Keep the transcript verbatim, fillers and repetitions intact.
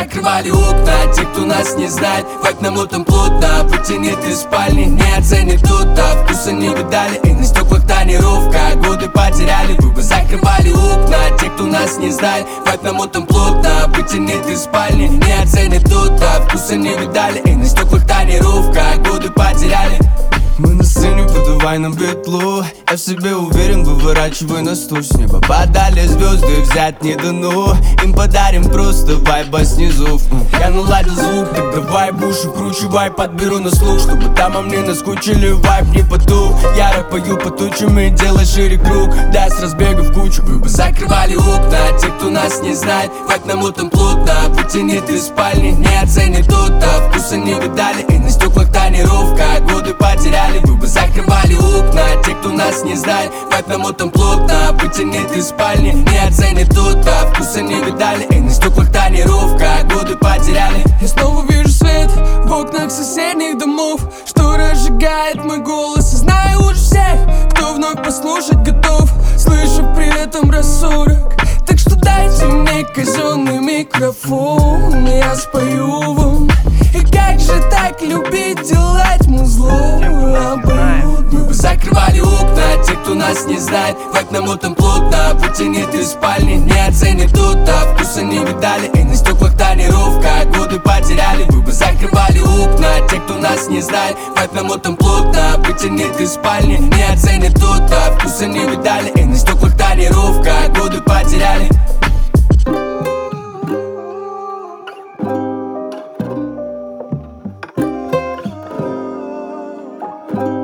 закрывали окна. Те, кто нас не знает, вайп намотан плотно. Вытянет из спальни, не оценит тут, а вкуса не видали, и на стеклах тонировка. Годы потеряли, вы бы закрывали окна. Те, кто нас не знает, вайп намотан плотно. Вытянет из спальни, не оценит тут, а вкуса не видали, и на стеклах тонировка. Годы потеряли. Мы на сцене, подавай нам ветлу. Я в себе уверен, выворачивай на стул. С неба подали звезды, взять не дано. Им подарим просто вайба снизу. Я наладил звук, так давай бушу круче вайп подберу на слух, чтобы там о мне наскучили, вайп не потух. Я рэп пою по тучам и делай шире круг. Да, с разбега в кучу, вы бы закрывали окна. Те, кто нас не знает, вайп намотан плотно. Вытянет из спальни, не оценит тут, а вкуса не видали, и на стеклах тонировка. Годы потеряли, вы бы закрывали окна. Те, кто нас не знает, вайп намотан плотно. Вытянет из спальни, не оценит тут, а вкуса не видали, и на стеклах тонировка. Годы потеряли. Я снова вижу свет в окнах соседних домов, что разжигает мой голос. И знаю уже всех, кто вновь послушать готов, слышу при этом рассудок. Так что дайте мне казенный микрофон, и я спою вам. И как же так любить делать музло обоюдно? Мы бы закрывали окна. Те, кто нас не знает, вайп намотан плотно. Вытянет из спальни, не оценит тут, а вкуса не видали, и на стеклах тонировка. Годы потеряли, вы бы закрывали окна. Те, кто нас не знает, вайп намотан плотно. Вытянет из спальни, не оценит тут, а вкуса не видали, и на стеклах тонировка. Годы потеряли. Thank